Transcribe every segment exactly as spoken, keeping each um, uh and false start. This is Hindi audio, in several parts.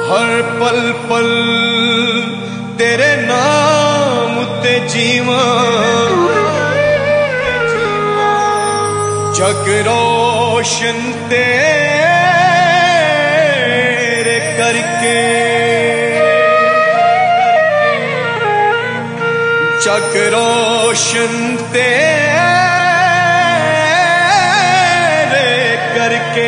हर पल पल तेरे नाम ते जीवा, जग रोशन तेरे करके, जग रोशन तेरे करके।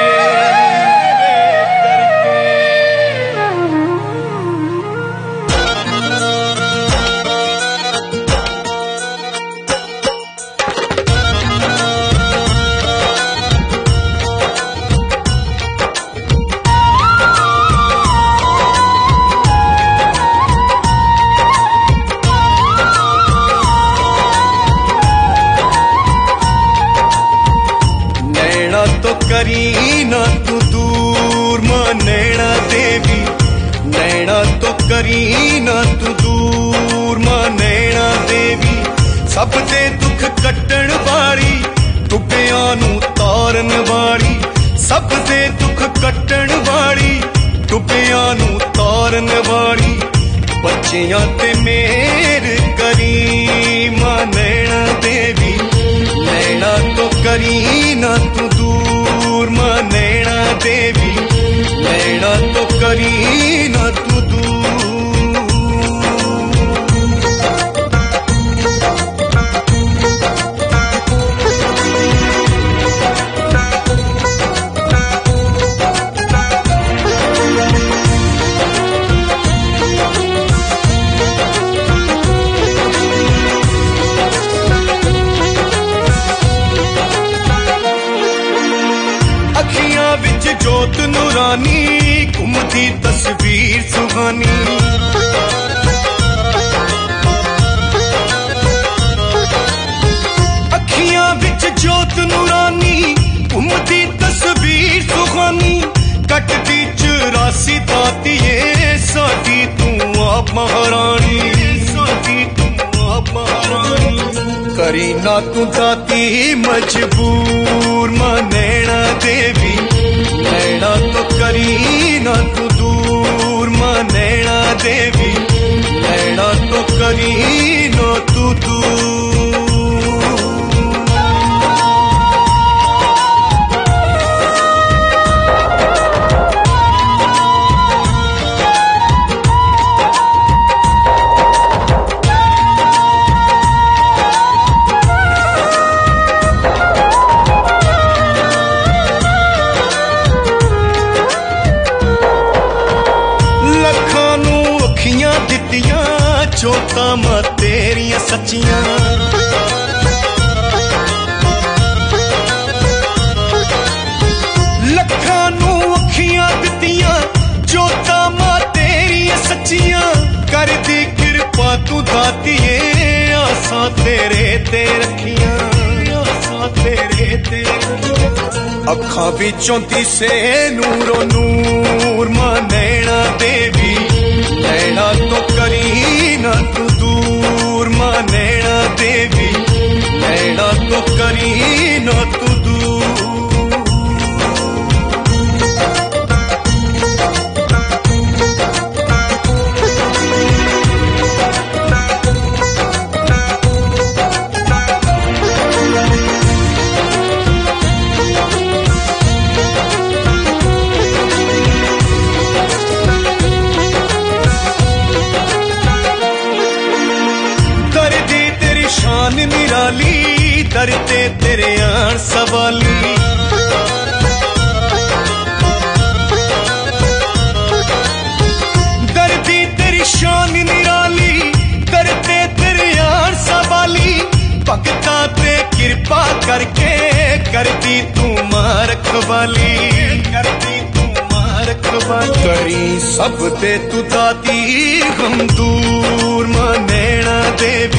तो करी ना तू दूर मां नैना देवी, नैना तो करी ना तू दूर मां नैना देवी। सब दे दुख कट्टण वाली टुबियां नू तारन वाली, सब दे दुख कट्टण वाली टुबियां नू तारन वाली। बच्चियां ते मेर करी मां नैना देवी, नैना तो करी ना तू दूर मां नैना देवी, नैना तो करी ना तू दूर। अखियां विच जोत नूरानी, घुमदी तस्वीर सुहानी। अखियां विच जोत नूरानी, घुमदी तस्वीर सुहानी। कटदी चौरासी दातिये साडी तू आप महारानी, साडी तू आप महारानी। करी ना तू दाती मजबूर मां नैना देवी, नैना तो करी ना तू दूर मां नैना देवी, नैना तो करी ना तू दूर। जोता मां तेरिया सच्चियां, लखां नू अखियां दित्तियां जोता मां तेरिया सच्चियां। कर दी कृपा तू दातिये आसां तेरे ते रखियां, आसां तेरे ते। अखां विचों दिसे नूरो नूर मां नैना देवी, नैना तो करी ना तू दूर मां नैना देवी, नैना तो करी ना तू दूर। निराली दरते तेरे आन सवाली, दरदी तेरी शान निराली दरते तेरे आन सवाली। भगता ते कृपा करके करदी तू मां रखवाली, करदी तू मां रखवाली। करी सब ते तू दाती हम दूर मां नैना देवी,